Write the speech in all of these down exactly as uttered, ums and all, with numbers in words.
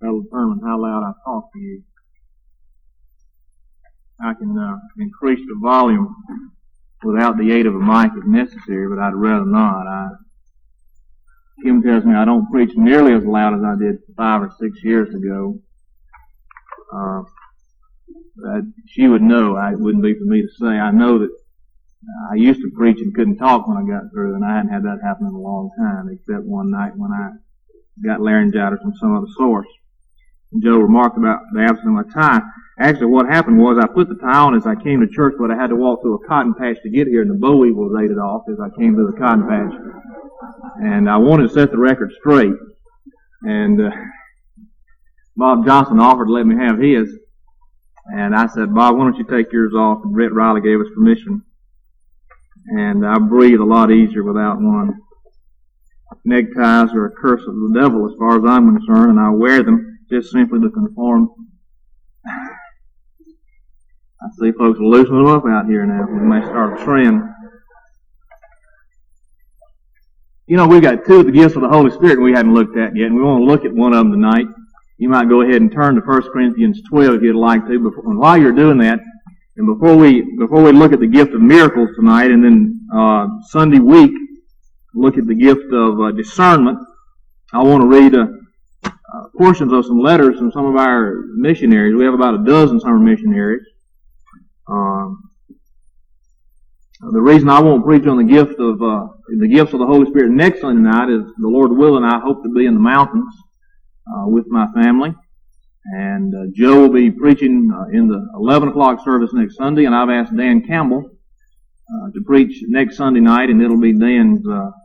that'll determine how loud I talk to you. I can uh, increase the volume without the aid of a mic if necessary, but I'd rather not. I, Kim tells me I don't preach nearly as loud as I did five or six years ago. Uh, but she would know. It wouldn't be for me to say. I know that I used to preach and couldn't talk when I got through, and I hadn't had that happen in a long time, except one night when I got laryngitis from some other source. And Joe remarked about the absence of my tie. Actually, what happened was I put the tie on as I came to church, but I had to walk through a cotton patch to get here, and the boll weevils ate it off as I came through the cotton patch. And I wanted to set the record straight. And uh, Bob Johnson offered to let me have his. And I said, Bob, why don't you take yours off? And Brett Riley gave us permission. And I breathe a lot easier without one. Neckties are a curse of the devil as far as I'm concerned, and I wear them just simply to conform. I see folks loosening them up out here now. We may start a trend. You know, we've got two of the gifts of the Holy Spirit we haven't looked at yet, and we want to look at one of them tonight. You might go ahead and turn to First Corinthians twelve if you'd like to. Before, and while you're doing that, and before we before we look at the gift of miracles tonight, and then uh, Sunday week look at the gift of uh, discernment, I want to read uh, uh, portions of some letters from some of our missionaries. We have about a dozen summer missionaries. Um, the reason I won't preach on the gift of uh, the gifts of the Holy Spirit next Sunday night is the Lord willing, I hope to be in the mountains uh, with my family. And uh, Joe will be preaching uh, in the eleven o'clock service next Sunday, and I've asked Dan Campbell uh, to preach next Sunday night, and it'll be Dan's uh, uh,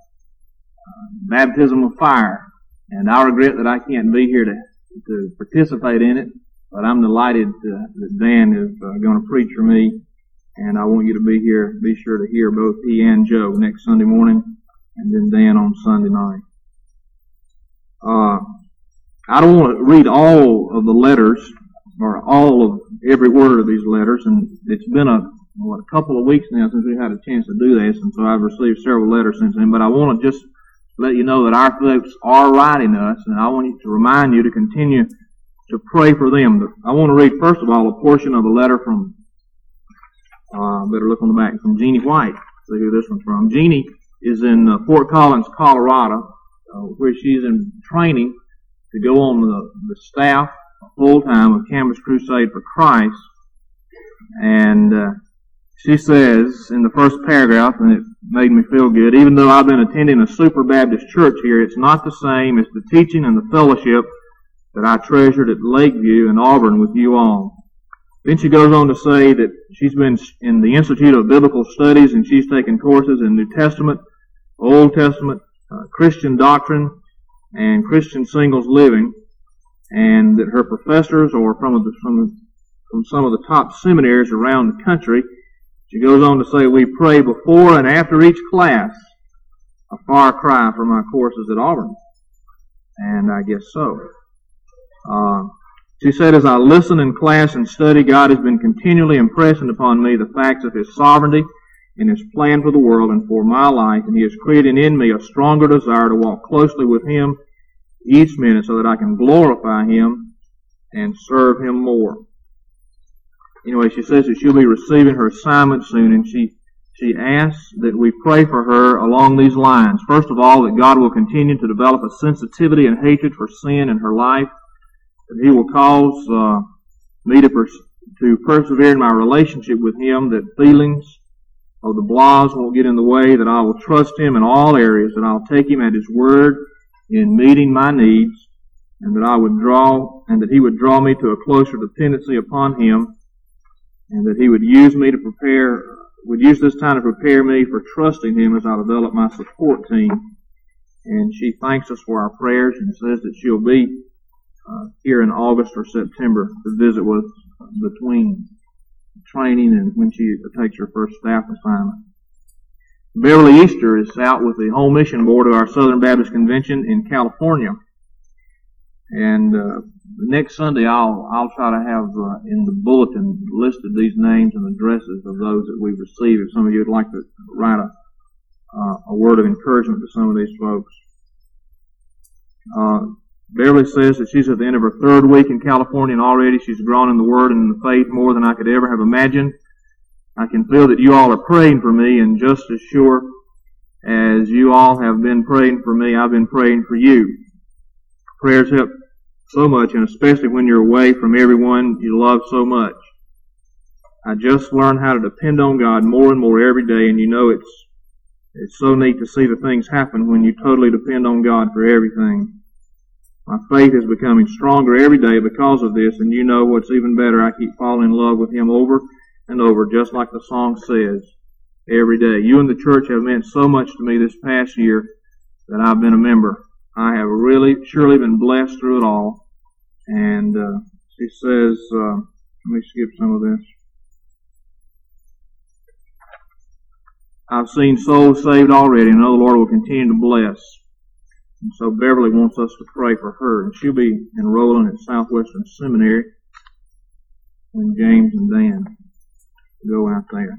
baptism of fire. And I regret that I can't be here to, to participate in it, but I'm delighted uh, that Dan is uh, going to preach for me, and I want you to be here. Be sure to hear both he and Joe next Sunday morning, and then Dan on Sunday night. Uh, I don't want to read all of the letters, or all of every word of these letters, and it's been a, what, a couple of weeks now since we had a chance to do this, and so I've received several letters since then, but I want to just let you know that our folks are writing us, and I want to remind you to continue to pray for them. I want to read, first of all, a portion of a letter from, uh, better look on the back, from Jeannie White. See who this one's from. Jeannie is in uh, Fort Collins, Colorado, uh, where she's in training to go on the, the staff full-time of Campus Crusade for Christ. And uh, she says in the first paragraph, and it made me feel good, even though I've been attending a Super Baptist church here, it's not the same as the teaching and the fellowship that I treasured at Lakeview and Auburn with you all. Then she goes on to say that she's been in the Institute of Biblical Studies, and she's taken courses in New Testament, Old Testament, uh, Christian doctrine, and Christian singles living, and that her professors are from, the, from, from some of the top seminaries around the country. She goes on to say, we pray before and after each class, a far cry from my courses at Auburn. And I guess so. Uh, she said, as I listen in class and study, God has been continually impressing upon me the facts of His sovereignty and His plan for the world and for my life, and He has created in me a stronger desire to walk closely with Him each minute so that I can glorify Him and serve Him more. Anyway, she says that she'll be receiving her assignment soon, and she she asks that we pray for her along these lines. First of all, that God will continue to develop a sensitivity and hatred for sin in her life, that He will cause uh, me to, pers- to persevere in my relationship with Him, that feelings of the blahs won't get in the way, that I will trust Him in all areas, that I'll take Him at His word in meeting my needs, and that I would draw, and that He would draw me to a closer dependency upon Him, and that He would use me to prepare, would use this time to prepare me for trusting Him as I develop my support team. And she thanks us for our prayers and says that she'll be uh, here in August or September to visit with between training and when she takes her first staff assignment. Beverly Easter is out with the Home Mission Board of our Southern Baptist Convention in California. And uh, next Sunday, I'll I'll try to have uh, in the bulletin listed these names and addresses of those that we've received. If some of you would like to write a uh, a word of encouragement to some of these folks. Uh, Beverly says that she's at the end of her third week in California, and already she's grown in the Word and in the faith more than I could ever have imagined. I can feel that you all are praying for me, and just as sure as you all have been praying for me, I've been praying for you. Prayers help so much, and especially when you're away from everyone you love so much. I just learned how to depend on God more and more every day, and you know it's it's so neat to see the things happen when you totally depend on God for everything. My faith is becoming stronger every day because of this, and you know what's even better, I keep falling in love with Him over and over, just like the song says, every day. You and the church have meant so much to me this past year that I've been a member. I have really, surely been blessed through it all. And uh, she says, uh, let me skip some of this. I've seen souls saved already, and I know the Lord will continue to bless. And so Beverly wants us to pray for her, and she'll be enrolling at Southwestern Seminary when James and Dan go out there.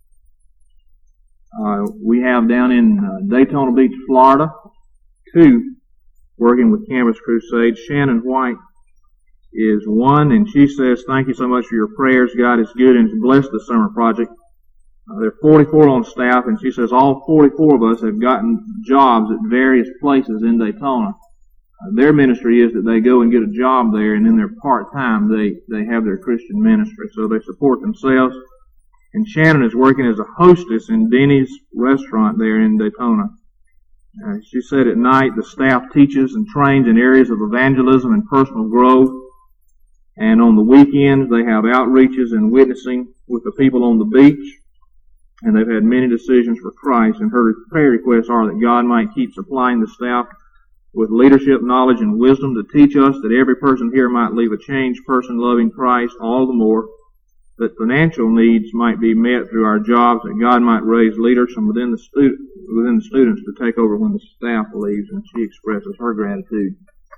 Uh, we have down in uh, Daytona Beach, Florida, two working with Campus Crusade. Shannon White is one, and she says, thank you so much for your prayers. God is good and has blessed the summer project. Uh, there are forty-four on staff, and she says all forty-four of us have gotten jobs at various places in Daytona. Uh, their ministry is that they go and get a job there, and in their part-time they, they have their Christian ministry. So they support themselves. And Shannon is working as a hostess in Denny's restaurant there in Daytona. Uh, she said at night the staff teaches and trains in areas of evangelism and personal growth. And on the weekends they have outreaches and witnessing with the people on the beach. And they've had many decisions for Christ. And her prayer requests are that God might keep supplying the staff with leadership, knowledge, and wisdom to teach us, that every person here might leave a changed person loving Christ all the more, that financial needs might be met through our jobs, that God might raise leaders from within the, stu- within the students to take over when the staff leaves. And she expresses her gratitude.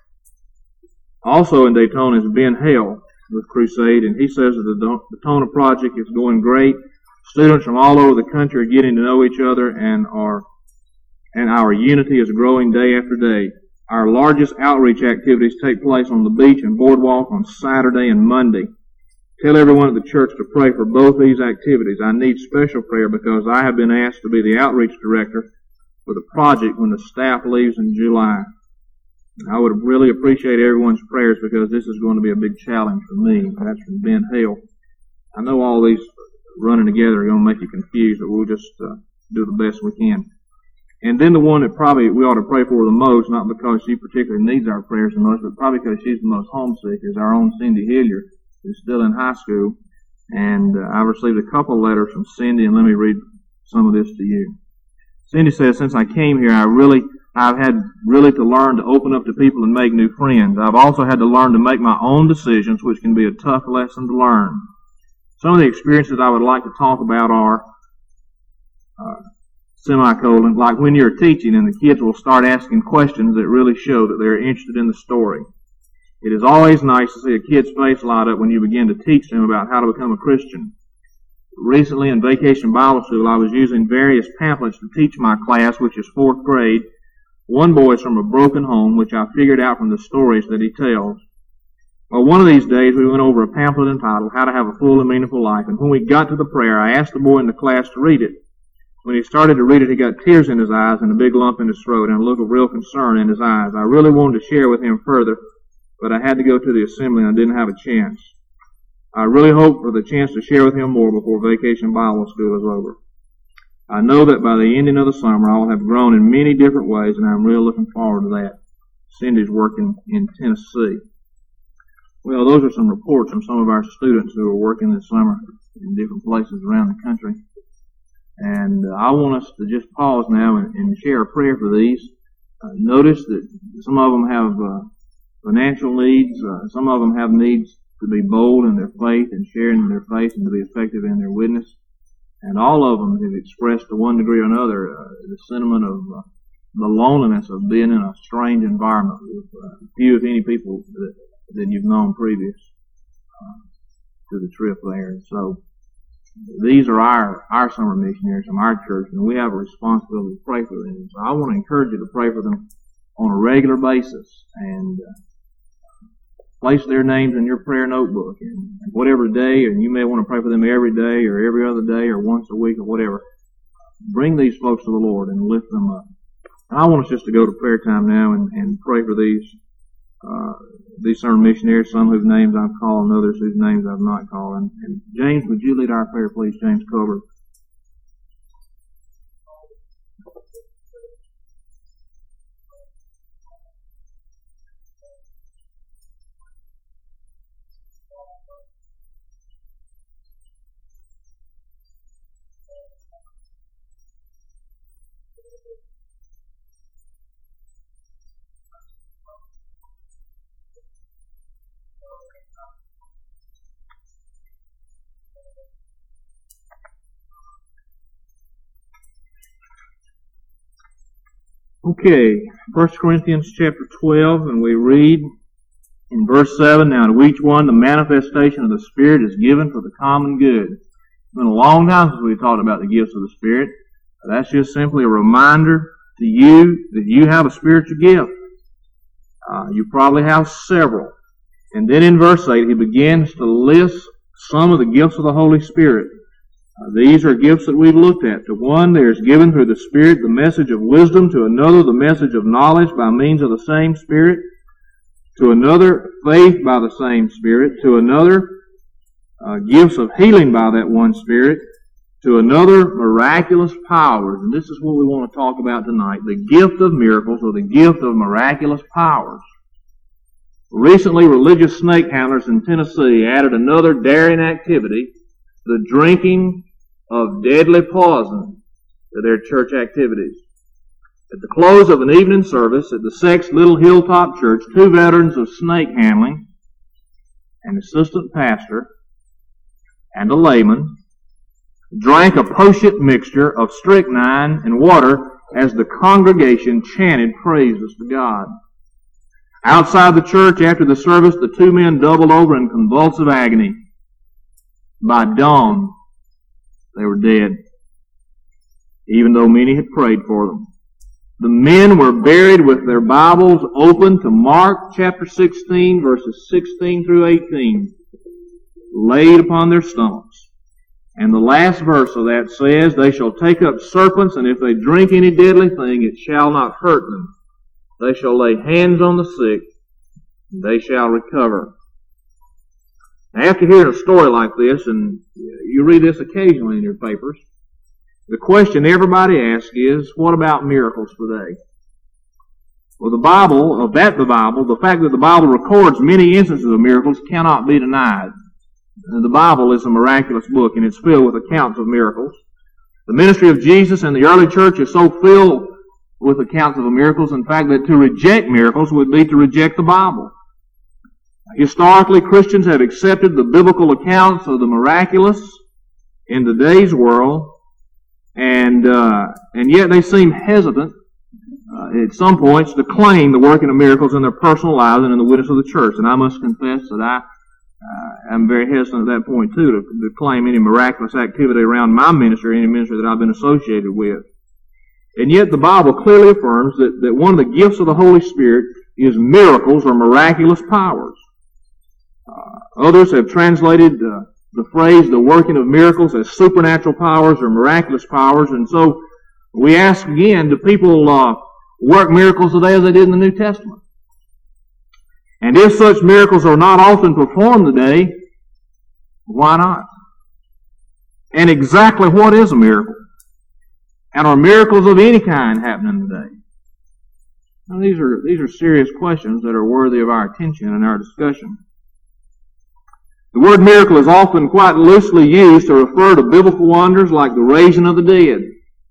Also in Daytona is Ben Hale with Crusade, and he says that the Daytona project is going great. Students from all over the country are getting to know each other, and our and our unity is growing day after day. Our largest outreach activities take place on the beach and boardwalk on Saturday and Monday. Tell everyone at the church to pray for both these activities. I need special prayer because I have been asked to be the outreach director for the project when the staff leaves in July. I would really appreciate everyone's prayers because this is going to be a big challenge for me. That's from Ben Hale. I know all these running together are going to make you confused, but we'll just uh, do the best we can. And then the one that probably we ought to pray for the most, not because she particularly needs our prayers the most, but probably because she's the most homesick, is our own Cindy Hilliard, who's still in high school. And uh, I've received a couple of letters from Cindy, and let me read some of this to you. Cindy says, since I came here, I really, I've had really to learn to open up to people and make new friends. I've also had to learn to make my own decisions, which can be a tough lesson to learn. Some of the experiences I would like to talk about are uh, semicolon, like when you're teaching and the kids will start asking questions that really show that they're interested in the story. It is always nice to see a kid's face light up when you begin to teach them about how to become a Christian. Recently in Vacation Bible School, I was using various pamphlets to teach my class, which is fourth grade. One boy is from a broken home, which I figured out from the stories that he tells. Well, one of these days we went over a pamphlet entitled How to Have a Full and Meaningful Life, and when we got to the prayer, I asked the boy in the class to read it. When he started to read it, he got tears in his eyes and a big lump in his throat and a look of real concern in his eyes. I really wanted to share with him further, but I had to go to the assembly and I didn't have a chance. I really hope for the chance to share with him more before Vacation Bible School is over. I know that by the ending of the summer, I will have grown in many different ways, and I'm really looking forward to that. Cindy's working in Tennessee. Well, those are some reports from some of our students who are working this summer in different places around the country. And uh, I want us to just pause now and, and share a prayer for these. Uh, notice that some of them have uh, financial needs. Uh, some of them have needs to be bold in their faith and sharing their faith and to be effective in their witness. And all of them have expressed to one degree or another uh, the sentiment of uh, the loneliness of being in a strange environment with uh, few, if any, people that, that you've known previous uh, to the trip there. And so these are our, our summer missionaries from our church, and we have a responsibility to pray for them. So I want to encourage you to pray for them on a regular basis. And uh, place their names in your prayer notebook. And whatever day, and you may want to pray for them every day or every other day or once a week or whatever. Bring these folks to the Lord and lift them up. And I want us just to go to prayer time now and, and pray for these uh, these sermon missionaries, some whose names I've called and others whose names I've not called. And, and James, would you lead our prayer, please? James Culver. Okay, First Corinthians chapter twelve, and we read in verse seven, now to each one the manifestation of the Spirit is given for the common good. It's been a long time since we've talked about the gifts of the Spirit. That's just simply a reminder to you that you have a spiritual gift. Uh, you probably have several. And then in verse eight, he begins to list some of the gifts of the Holy Spirit. Uh, these are gifts that we've looked at. To one, there is given through the Spirit the message of wisdom. To another, the message of knowledge by means of the same Spirit. To another, faith by the same Spirit. To another, uh, gifts of healing by that one Spirit. To another, miraculous powers. And this is what we want to talk about tonight. The gift of miracles, or the gift of miraculous powers. Recently, religious snake handlers in Tennessee added another daring activity, the drinking of deadly poison, to their church activities. At the close of an evening service at the Sex Little Hilltop Church, two veterans of snake handling, an assistant pastor, and a layman, drank a potent mixture of strychnine and water as the congregation chanted praises to God. Outside the church after the service, the two men doubled over in convulsive agony. By dawn, they were dead, even though many had prayed for them. The men were buried with their Bibles open to Mark chapter sixteen, verses sixteen through eighteen, laid upon their stomachs. And the last verse of that says, they shall take up serpents, and if they drink any deadly thing, it shall not hurt them. They shall lay hands on the sick, and they shall recover. Now, after hearing a story like this, and you read this occasionally in your papers, the question everybody asks is, what about miracles today? Well, the Bible, of that the Bible, the fact that the Bible records many instances of miracles cannot be denied. The Bible is a miraculous book, and it's filled with accounts of miracles. The ministry of Jesus and the early church is so filled with accounts of miracles, in fact, that to reject miracles would be to reject the Bible. Historically, Christians have accepted the biblical accounts of the miraculous in today's world, and uh, and yet they seem hesitant uh, at some points to claim the working of miracles in their personal lives and in the witness of the church. And I must confess that I uh, am very hesitant at that point too to, to claim any miraculous activity around my ministry, any ministry that I've been associated with. And yet the Bible clearly affirms that, that one of the gifts of the Holy Spirit is miracles or miraculous powers. Uh, others have translated uh, the phrase, the working of miracles, as supernatural powers or miraculous powers. And so we ask again, do people uh, work miracles today as they did in the New Testament? And if such miracles are not often performed today, why not? And exactly what is a miracle? And are miracles of any kind happening today? Now, these are these are serious questions that are worthy of our attention and our discussion. The word miracle is often quite loosely used to refer to biblical wonders like the raising of the dead.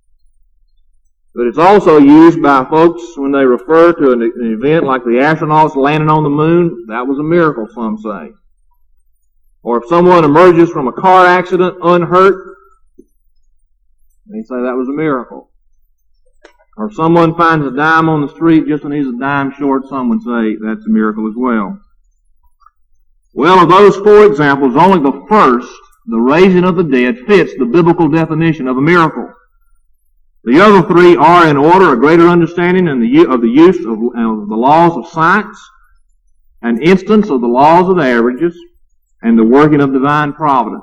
But it's also used by folks when they refer to an, an event like the astronauts landing on the moon. That was a miracle, some say. Or if someone emerges from a car accident unhurt, they say that was a miracle. Or if someone finds a dime on the street just when he's a dime short, some would say that's a miracle as well. Well, of those four examples, only the first, the raising of the dead, fits the biblical definition of a miracle. The other three are, in order, a greater understanding of the use of, of the laws of science, an instance of the laws of averages, and the working of divine providence.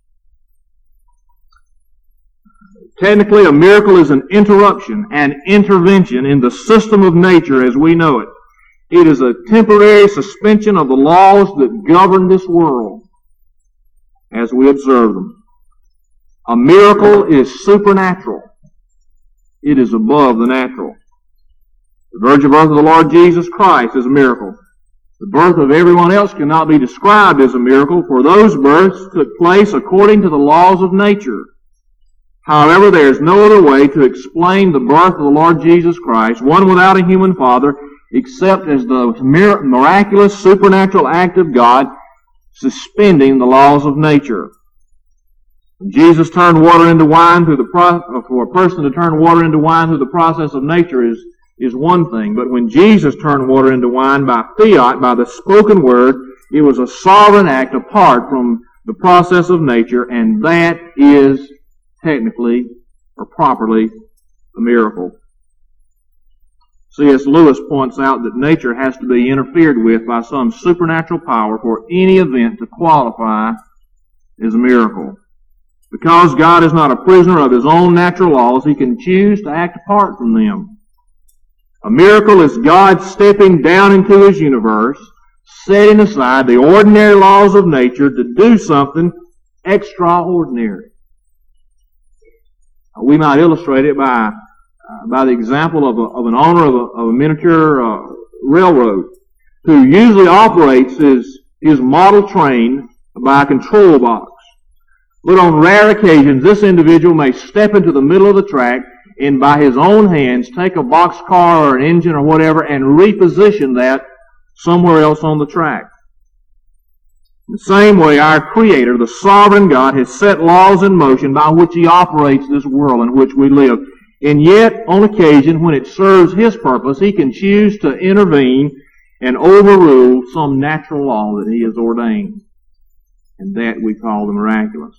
Technically, a miracle is an interruption, an intervention in the system of nature as we know it. It is a temporary suspension of the laws that govern this world as we observe them. A miracle is supernatural. It is above the natural. The virgin birth of the Lord Jesus Christ is a miracle. The birth of everyone else cannot be described as a miracle, for those births took place according to the laws of nature. However, there is no other way to explain the birth of the Lord Jesus Christ, one without a human father, except as the miraculous supernatural act of God suspending the laws of nature. When Jesus turned water into wine through the pro- for a person to turn water into wine through the process of nature is is one thing. But when Jesus turned water into wine by fiat, by the spoken word, it was a sovereign act apart from the process of nature, and that is technically or properly a miracle. C S Lewis points out that nature has to be interfered with by some supernatural power for any event to qualify as a miracle. Because God is not a prisoner of His own natural laws, He can choose to act apart from them. A miracle is God stepping down into His universe, setting aside the ordinary laws of nature to do something extraordinary. We might illustrate it by uh, by the example of, a, of an owner of a, of a miniature uh, railroad who usually operates his, his model train by a control box. But on rare occasions, this individual may step into the middle of the track and by his own hands take a box car or an engine or whatever and reposition that somewhere else on the track. In the same way, our Creator, the sovereign God, has set laws in motion by which He operates this world in which we live. And yet, on occasion, when it serves His purpose, He can choose to intervene and overrule some natural law that He has ordained. And that we call the miraculous.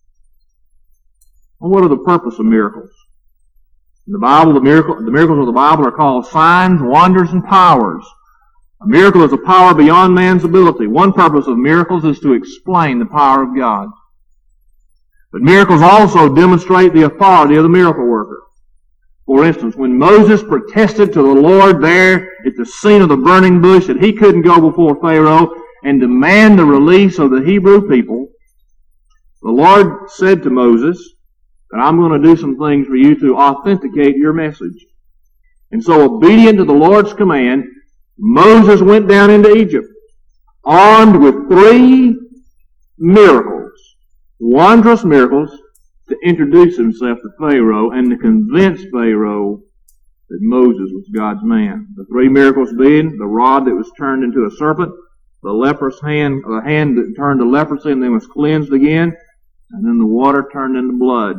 Well, what are the purpose of miracles? In the Bible, the, miracle, the miracles of the Bible are called signs, wonders, and powers. A miracle is a power beyond man's ability. One purpose of miracles is to explain the power of God. But miracles also demonstrate the authority of the miracle worker. For instance, when Moses protested to the Lord there at the scene of the burning bush that he couldn't go before Pharaoh and demand the release of the Hebrew people, the Lord said to Moses that I'm going to do some things for you to authenticate your message. And so, obedient to the Lord's command, Moses went down into Egypt, armed with three miracles, wondrous miracles, to introduce himself to Pharaoh and to convince Pharaoh that Moses was God's man. The three miracles being the rod that was turned into a serpent, the leprous hand, the hand that turned to leprosy and then was cleansed again, and then the water turned into blood.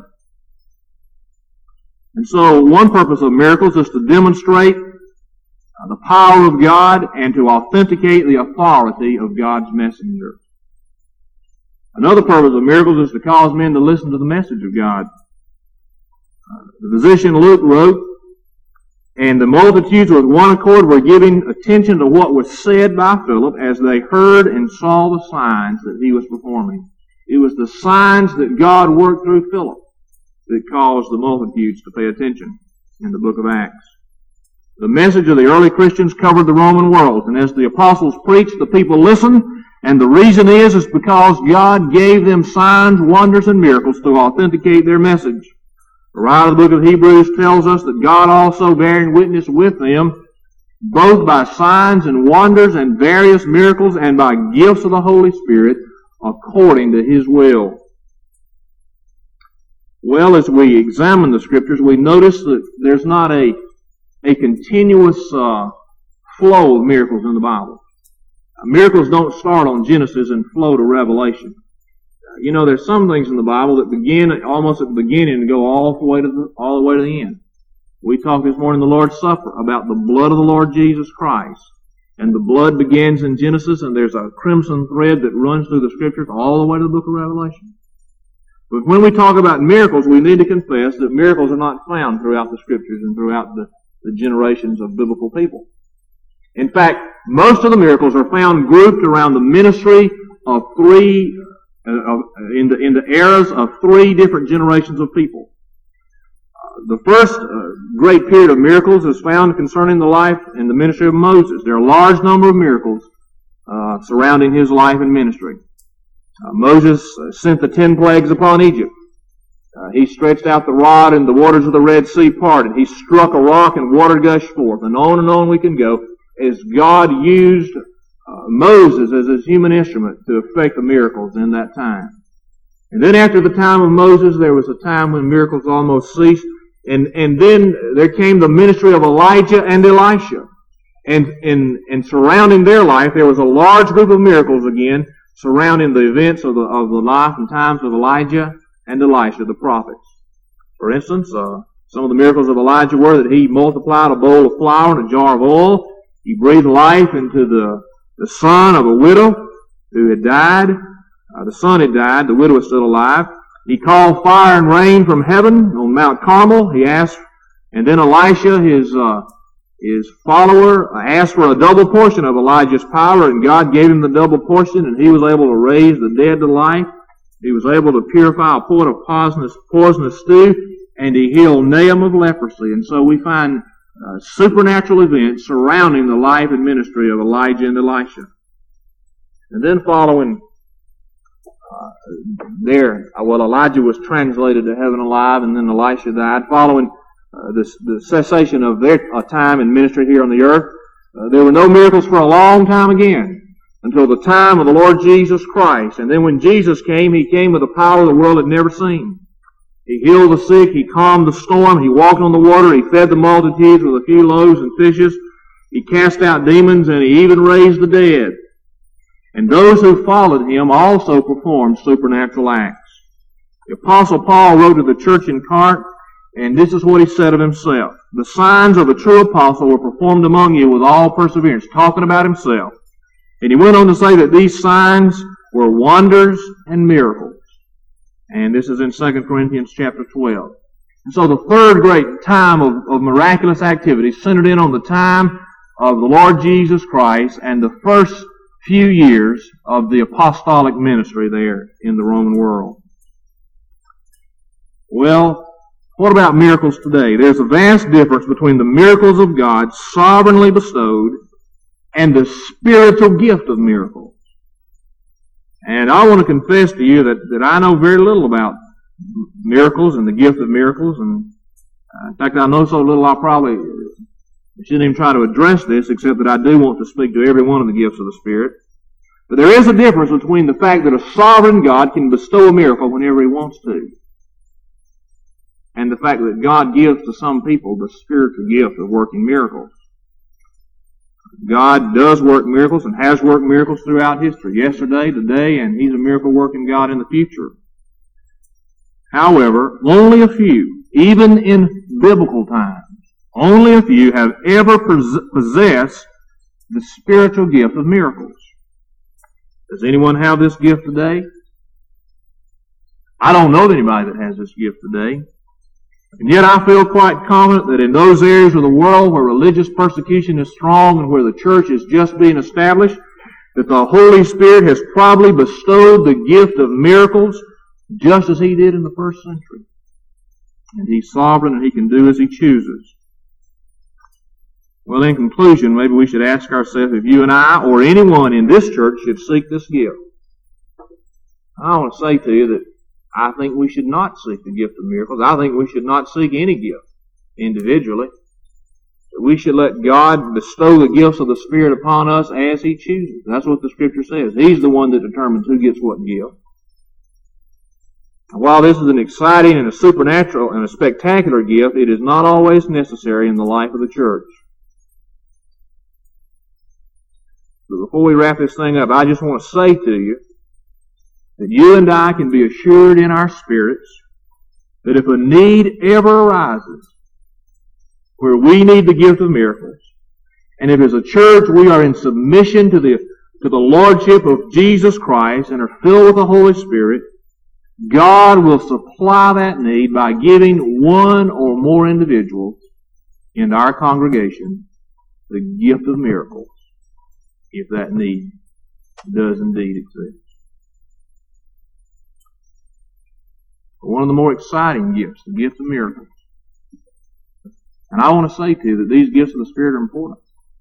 And so, one purpose of miracles is to demonstrate the power of God and to authenticate the authority of God's messenger. Another purpose of miracles is to cause men to listen to the message of God. Uh, the physician Luke wrote, and the multitudes with one accord were giving attention to what was said by Philip as they heard and saw the signs that he was performing. It was the signs that God worked through Philip that caused the multitudes to pay attention in the book of Acts. The message of the early Christians covered the Roman world, and as the apostles preached, the people listened, and the reason is, is because God gave them signs, wonders, and miracles to authenticate their message. The writer of the book of Hebrews tells us that God also bearing witness with them, both by signs and wonders and various miracles and by gifts of the Holy Spirit, according to His will. Well, as we examine the Scriptures, we notice that there's not a a continuous uh, flow of miracles in the Bible. Uh, miracles don't start on Genesis and flow to Revelation. Uh, you know, there's some things in the Bible that begin almost at the beginning and go all the way to the, all the way to the end. We talked this morning in the Lord's Supper about the blood of the Lord Jesus Christ. And the blood begins in Genesis, and there's a crimson thread that runs through the Scriptures all the way to the book of Revelation. But when we talk about miracles, we need to confess that miracles are not found throughout the Scriptures and throughout the the generations of biblical people. In fact, most of the miracles are found grouped around the ministry of three, uh, in, the, in the eras of three different generations of people. Uh, the first uh, great period of miracles is found concerning the life and the ministry of Moses. There are a large number of miracles uh, surrounding his life and ministry. Uh, Moses sent the ten plagues upon Egypt. Uh, he stretched out the rod and the waters of the Red Sea parted. He struck a rock and water gushed forth. And on and on we can go as God used uh, Moses as his human instrument to effect the miracles in that time. And then after the time of Moses, there was a time when miracles almost ceased. And, and then there came the ministry of Elijah and Elisha. And, and, and surrounding their life, there was a large group of miracles again surrounding the events of the, of the life and times of Elijah and Elisha, the prophets. For instance, uh, some of the miracles of Elijah were that he multiplied a bowl of flour and a jar of oil. He breathed life into the, the son of a widow who had died. Uh, the son had died. The widow was still alive. He called fire and rain from heaven on Mount Carmel. He asked, and then Elisha, his uh, his follower, asked for a double portion of Elijah's power, and God gave him the double portion, and he was able to raise the dead to life. He was able to purify a pot of poisonous, poisonous stew, and he healed Naaman of leprosy. And so we find uh, supernatural events surrounding the life and ministry of Elijah and Elisha. And then following uh, there, well, Elijah was translated to heaven alive, and then Elisha died. Following uh, the, the cessation of their uh, time and ministry here on the earth, uh, there were no miracles for a long time again, until the time of the Lord Jesus Christ. And then when Jesus came, He came with a power the world had never seen. He healed the sick, He calmed the storm, He walked on the water, He fed the multitudes with a few loaves and fishes, He cast out demons, and He even raised the dead. And those who followed Him also performed supernatural acts. The Apostle Paul wrote to the church in Corinth, and this is what he said of himself. The signs of a true apostle were performed among you with all perseverance, talking about himself. And he went on to say that these signs were wonders and miracles. And this is in Second Corinthians chapter twelve. And so the third great time of, of miraculous activity centered in on the time of the Lord Jesus Christ and the first few years of the apostolic ministry there in the Roman world. Well, what about miracles today? There's a vast difference between the miracles of God sovereignly bestowed and the spiritual gift of miracles. And I want to confess to you that, that I know very little about miracles and the gift of miracles. And uh, in fact, I know so little I probably shouldn't even try to address this, except that I do want to speak to every one of the gifts of the Spirit. But there is a difference between the fact that a sovereign God can bestow a miracle whenever He wants to, and the fact that God gives to some people the spiritual gift of working miracles. God does work miracles and has worked miracles throughout history, yesterday, today, and He's a miracle-working God in the future. However, only a few, even in biblical times, only a few have ever possessed the spiritual gift of miracles. Does anyone have this gift today? I don't know of anybody that has this gift today. And yet I feel quite confident that in those areas of the world where religious persecution is strong and where the church is just being established, that the Holy Spirit has probably bestowed the gift of miracles just as He did in the first century. And He's sovereign and He can do as He chooses. Well, in conclusion, maybe we should ask ourselves if you and I or anyone in this church should seek this gift. I want to say to you that I think we should not seek the gift of miracles. I think we should not seek any gift individually. We should let God bestow the gifts of the Spirit upon us as He chooses. That's what the Scripture says. He's the one that determines who gets what gift. And while this is an exciting and a supernatural and a spectacular gift, it is not always necessary in the life of the church. But before we wrap this thing up, I just want to say to you that you and I can be assured in our spirits that if a need ever arises where we need the gift of miracles, and if as a church we are in submission to the to the Lordship of Jesus Christ and are filled with the Holy Spirit, God will supply that need by giving one or more individuals in our congregation the gift of miracles, if that need does indeed exist. But one of the more exciting gifts, the gift of miracles. And I want to say to you that these gifts of the Spirit are important.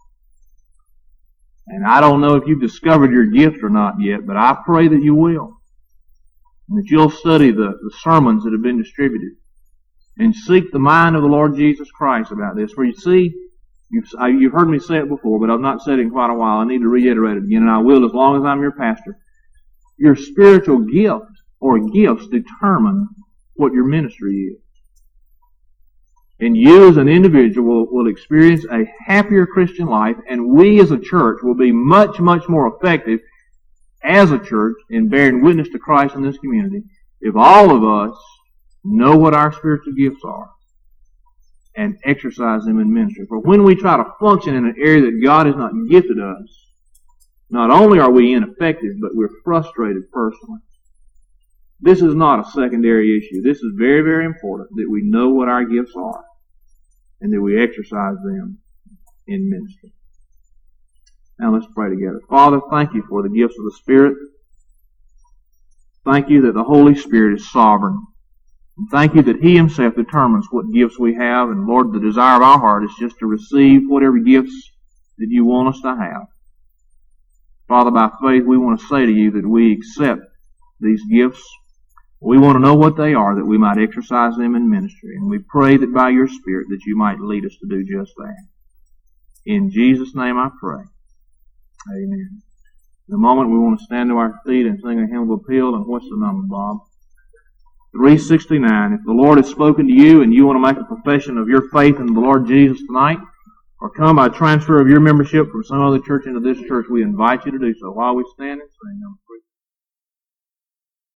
And I don't know if you've discovered your gift or not yet, but I pray that you will. And that you'll study the, the sermons that have been distributed. And seek the mind of the Lord Jesus Christ about this. For you see, you've, I, you've heard me say it before, but I've not said it in quite a while. I need to reiterate it again, and I will as long as I'm your pastor. Your spiritual gift or gifts determine what your ministry is. And you as an individual will, will experience a happier Christian life, and we as a church will be much, much more effective as a church in bearing witness to Christ in this community if all of us know what our spiritual gifts are and exercise them in ministry. For when we try to function in an area that God has not gifted us, not only are we ineffective, but we're frustrated personally. This is not a secondary issue. This is very, very important that we know what our gifts are and that we exercise them in ministry. Now let's pray together. Father, thank you for the gifts of the Spirit. Thank you that the Holy Spirit is sovereign. And thank you that He Himself determines what gifts we have. And Lord, the desire of our heart is just to receive whatever gifts that you want us to have. Father, by faith, we want to say to you that we accept these gifts. We want to know what they are, that we might exercise them in ministry. And we pray that by your Spirit that you might lead us to do just that. In Jesus' name I pray. Amen. In a moment we want to stand to our feet and sing a hymn of appeal. And what's the number, Bob? three sixty-nine. If the Lord has spoken to you and you want to make a profession of your faith in the Lord Jesus tonight, or come by transfer of your membership from some other church into this church, we invite you to do so while we stand and sing.